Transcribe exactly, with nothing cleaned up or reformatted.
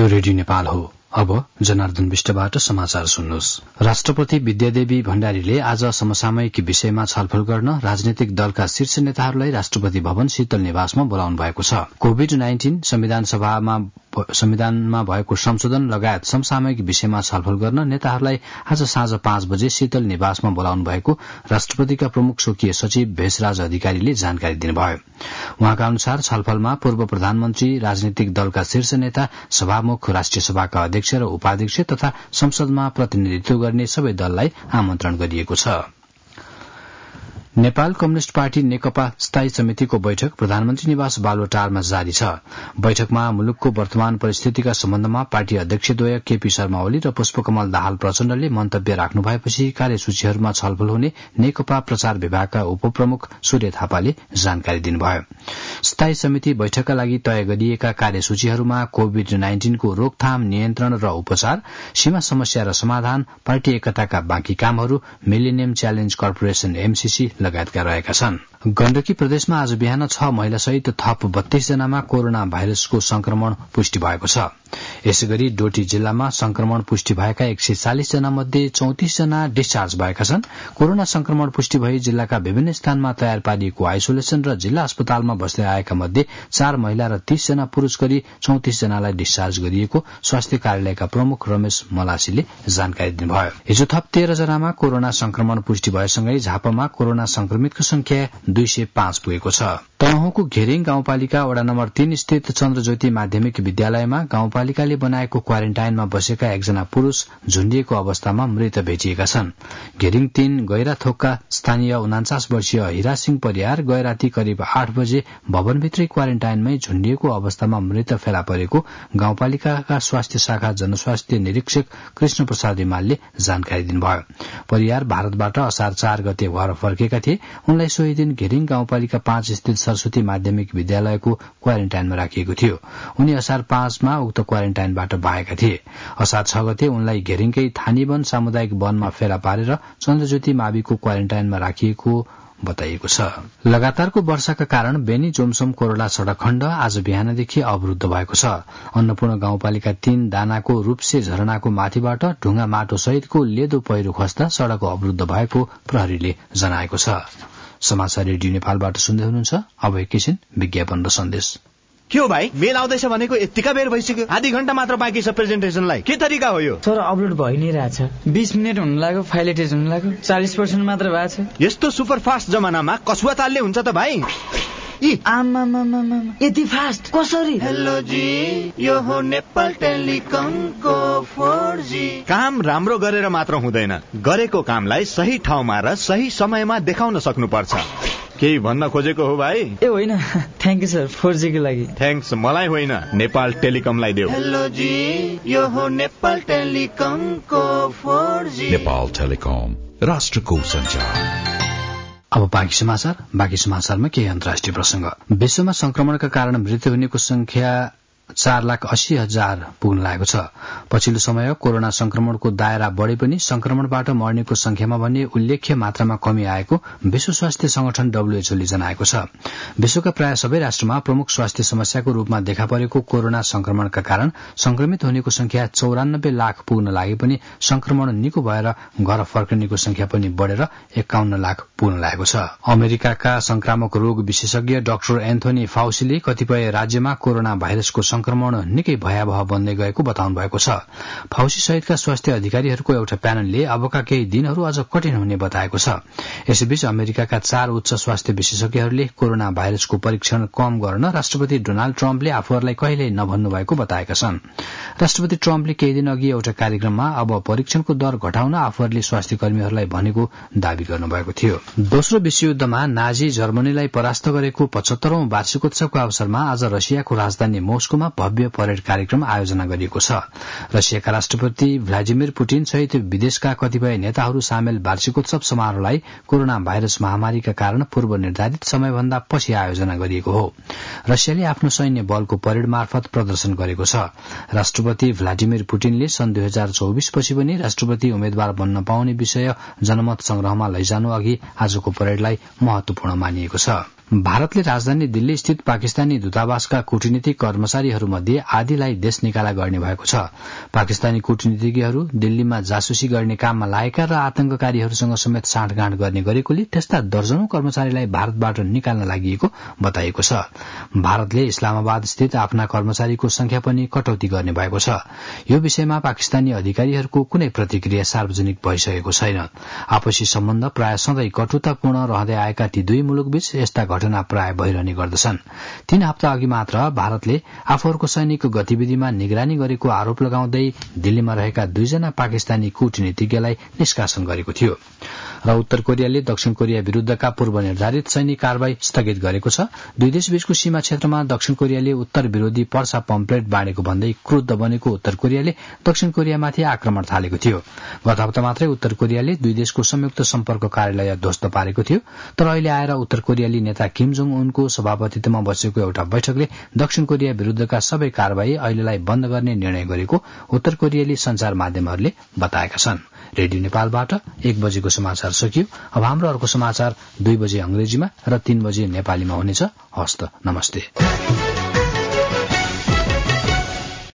Radio Nepal हो। अब जनार्दन विष्टबाट समाचार सुन्नुहोस्। राष्ट्रपति विद्यादेवी भण्डारीले आज समसामयिक विषयमा छलफल गर्न राजनैतिक दलका शीर्ष नेताहरूलाई राष्ट्रपति भवन शीतल निवासमा बोलाउनु भएको छ। कोविड नाइन्टीन संविधान सभामा संविधानमा भएको संशोधन लगायत समसामयिक विषयमा छलफल गर्न नेताहरूलाई आज साँझ पाँच बजे शीतल निवासमा बोलाउनु भएको राष्ट्रपतिका प्रमुख स्वकीय सचिव भेषराज अधिकारीले जानकारी दिनुभयो। उहाँका अनुसार छलफलमा पूर्व प्रधानमन्त्री, राजनैतिक दलका शीर्ष नेता, सभामुख, राष्ट्रिय सभाका अध्यक्ष र उपाध्यक्ष तथा संसदमा प्रतिनिधित्व गर्ने सबै दललाई आमन्त्रण गरिएको छ। नेपाल कम्युनिष्ट पार्टी नेकपा स्थायी समितिको बैठक प्रधानमन्त्री निवास बालुवाटारमा जारी छ। बैठकमा मुलुकको वर्तमान परिस्थितिका सम्बन्धमा पार्टी अध्यक्षद्वय केपी शर्मा ओली र पुष्पकमल दाहाल प्रचण्डले मन्तव्य राख्नु भएपछि कार्यसूचीहरूमा छलफल हुने नेकपा प्रचार विभागका उपप्रमुख सूर्य थापाले जानकारी दिनुभयो। स्थायी समिति बैठकका लागि तय गरिएका कार्यसूचीहरूमा कोविड नाइन्टीनको रोकथाम, नियन्त्रण र उपचार, सीमा समस्या र समाधान, पार्टी एकताका बाँकी कामहरू, मिलेनियम च्यालेन्ज कर्पोरेशन एमसीसी लगायतका रहेका छन्। गण्डकी प्रदेशमा आज बिहान छ महिलासहित थप बत्तीस जनामा कोरोना भाइरसको संक्रमण पुष्टि भएको छ। यसैगरी डोटी जिल्लामा संक्रमण पुष्टि भएका एक सय चालिस जना मध्ये चौतिस जना डिस्चार्ज भएका छन्। कोरोना संक्रमण पुष्टि भई जिल्लाका विभिन्न स्थानमा तयार पारिएको आइसोलेसन र जिल्ला अस्पतालमा बस्दै आएका मध्ये चार महिला र तीस जना पुरूष गरी चौतिस जनालाई डिस्चार्ज गरिएको स्वास्थ्य कार्यालयका प्रमुख रमेश मलासीले जानकारी दिनुभयो। हिजो थप तेह्र जनामा कोरोना संक्रमण पुष्टि भएसँगै झापामा कोरोना संक्रमितको संख्या दुई सय पाँच पुगेको छ। तनहुँको घेरिङ गाउँपालिका वडा नम्बर तीन स्थित चन्द्रज्योति माध्यमिक विद्यालयमा गाउँपालिकाले बनाएको क्वारेन्टाइनमा बसेका एकजना पुरूष झुण्डिएको अवस्थामा मृत भेटिएका छन्। घेरिङ तीन गैराथोकका स्थानीय उनाचास वर्षीय हिरासिंह परियार गए राति करिब आठ बजे भवनभित्रै क्वारेन्टाइनमै झुण्डिएको अवस्थामा मृत फेला परेको गाउँपालिकाका स्वास्थ्य शाखा जनस्वास्थ्य निरीक्षक कृष्ण प्रसाद रिमालले जानकारी दिनुभयो। परियार भारतबाट असार चार गते घर फर्केका थिए। उनलाई सोही दिन घेरिङ गाउँपालिका पाँच स्थित सरस्वती माध्यमिक विद्यालयको क्वारेन्टाइनमा राखिएको थियो। उनी असार पाँचमा उक्त क्वारेन्टाइनबाट भागेका थिए। असार छ गते उनलाई घेरिङकै थानीवन सामुदायिक वनमा फेला पारेर चन्द्रज्योति माविको क्वारेन्टाइनमा राखिएको बताइएको छ। लगातारको वर्षाका कारण बेनी जोमसोम कोरोला सड़क खण्ड आज बिहानदेखि अवरूद्ध भएको छ। अन्नपूर्ण गाउँपालिका तीन दानाको रूपसे झरनाको माथिबाट ढुङ्गा माटो सहितको लेदो पहिरो खस्दा सड़क अवरूद्ध भएको प्रहरीले जनाएको छ। समाचार रेडियो नेपालबाट सुन्दै हुनुहुन्छ। अब एकैछिन विज्ञापन र सन्देश। के हो भाइ, मेल आउँदैछ भनेको यतिका बेर भइसक्यो। आधी घण्टा मात्र बाँकी छ प्रेजेन्टेसनलाई। के तरिका हो यो? सर अपलोड भइ नै रहेछ। बीस मिनेट हुन लाग्यो, फाइल एटेच हुन लाग्यो, चालीस पर्सेन्ट मात्र भएको छ। यस्तो सुपर फास्ट जमानामा कछुवा तालले हुन्छ त भाइ? यति फास्ट कसरी? हेलो जी, यो हो नेपाल टेलिकमको फोर जी। काम राम्रो गरेर मात्र हुँदैन, गरेको कामलाई सही ठाउँमा र सही समयमा देखाउन सक्नुपर्छ। केही भन्न खोजेको हो भाइ? ए होइन, thank you sir four G को लागि। थ्याङ्क्स मलाई होइन, नेपाल टेलिकमलाई देऊ। हेलो जी, यो हो नेपाल टेलिकमको फोर जी। नेपाल टेलिकम, राष्ट्रको सञ्चार। अब बाँकी समाचार। बाँकी समाचारमा केही अन्तर्राष्ट्रिय प्रसंग। विश्वमा संक्रमणका कारण मृत्यु हुनेको संख्या चार लाख अस्सी हजार पुग्न लागेको छ। पछिल्लो समय कोरोना संक्रमणको दायरा बढ़े पनि संक्रमणबाट मर्नेको संख्यामा भने उल्लेख्य मात्रामा कमी आएको विश्व स्वास्थ्य संगठन डब्ल्यूएचओले जनाएको छ। विश्वका प्राय सबै राष्ट्रमा प्रमुख स्वास्थ्य समस्याको रूपमा देखा परेको कोरोना संक्रमणका कारण संक्रमित हुनेको संख्या चौरानब्बे लाख पुग्न लागे पनि संक्रमण निको भएर घर फर्कनेको संख्या पनि बढ़ेर एकाउन्न लाख पुग्न लागेको छ। अमेरिकाका संक्रामक रोग विशेषज्ञ डाक्टर एन्थोनी फाउसीले कतिपय राज्यमा कोरोना भाइरसको संक्रमण निकै भयावह बन्दै गएको बताउनु भएको छ। फाउसी सहितका स्वास्थ्य अधिकारीहरूको एउटा प्यानलले अबका केही दिनहरू अझ कठिन हुने बताएको छ। यसैबीच अमेरिकाका चार उच्च स्वास्थ्य विशेषज्ञहरूले कोरोना भाइरसको परीक्षण कम गर्न राष्ट्रपति डोनाल्ड ट्रम्पले आफूहरूलाई कहिल्यै नभन्नु भएको बताएका छन्। राष्ट्रपति ट्रम्पले केही दिन अघि एउटा कार्यक्रममा अब परीक्षणको दर घटाउन आफूहरूले स्वास्थ्य कर्मीहरूलाई भनेको दावी गर्नुभएको थियो। दोस्रो विश्वयुद्धमा नाजी जर्मनीलाई परास्त गरेको पचहत्तरौं वार्षिकोत्सवको अवसरमा आज रसियाको राजधानी मोस्कोमा भव्य परेड कार्यक्रम आयोजना गरिएको छ। रसियाका राष्ट्रपति भ्लादिमिर पुटिन सहित विदेशका कतिपय नेताहरू सामेल वार्षिकोत्सव समारोहलाई कोरोना भाइरस महामारीका कारण पूर्व निर्धारित समयभन्दा पछि आयोजना गरिएको हो। रसियाले आफ्नो सैन्य बलको परेड मार्फत प्रदर्शन गरेको छ। राष्ट्रपति भ्लादिमिर पुटिनले सन् दुई हजार चौबिस पछि पनि राष्ट्रपति उम्मेद्वार बन्न पाउने विषय जनमत संग्रहमा लैजानु अघि आजको परेडलाई महत्वपूर्ण मानिएको छ। भारतले राजधानी दिल्ली स्थित पाकिस्तानी दूतावासका कूटनीतिक कर्मचारीहरूमध्ये आधीलाई देश निकाला गर्ने भएको छ। पाकिस्तानी कूटनीतिज्ञहरू दिल्लीमा जासुसी गर्ने काममा लागेका र आतंककारीहरूसँग समेत साँठगाँठ गर्ने गरेकोले त्यस्ता दर्जनौं कर्मचारीलाई भारतबाट निकाल्न लागि बताइएको छ। भारतले इस्लामाबाद स्थित आफ्ना कर्मचारीको संख्या पनि कटौती गर्ने भएको छ। यो विषयमा पाकिस्तानी अधिकारीहरूको कुनै प्रतिक्रिया सार्वजनिक भइसकेको छैन। आपसी सम्बन्ध प्राय सधैं कटुतापूर्ण रहँदै आएका ती दुई मुलुकबीच यस्ता घटना प्राय भइरहने गर्दछन्। तीन हप्ता अघि मात्र भारतले आफूहरूको सैनिक गतिविधिमा निगरानी गरेको आरोप लगाउँदै दिल्लीमा रहेका दुईजना पाकिस्तानी कूटनीतिज्ञलाई निष्कासन गरेको थियो। र उत्तर कोरियाले दक्षिण कोरिया विरूद्धका पूर्व निर्धारित सैनिक कारवाही स्थगित गरेको छ। दुई देशबीचको सीमा क्षेत्रमा दक्षिण कोरियाले उत्तर विरोधी पर्सा पम्पलेट बाँडेको भन्दै क्रुद्ध बनेको उत्तर कोरियाले दक्षिण कोरियामाथि आक्रमण थालेको थियो। गत हप्ता मात्रै उत्तर कोरियाले दुई देशको संयुक्त सम्पर्क कार्यालय ध्वस्त पारेको थियो। तर अहिले आएर उत्तर कोरियाली नेता किम जोङ उनको सभापतित्वमा बसेको एउटा बैठकले दक्षिण कोरिया विरूद्धका सबै कारवाही अहिलेलाई बन्द गर्ने निर्णय गरेको उत्तर कोरियाली संचार माध्यमहरूले बताएका छन्। रेडियो नेपालबाट एक बजेको समाचार सकियो। अब हाम्रो अर्को समाचार दुई बजे अंग्रेजीमा र तीन बजे नेपालीमा हुनेछ। हस्त नमस्ते।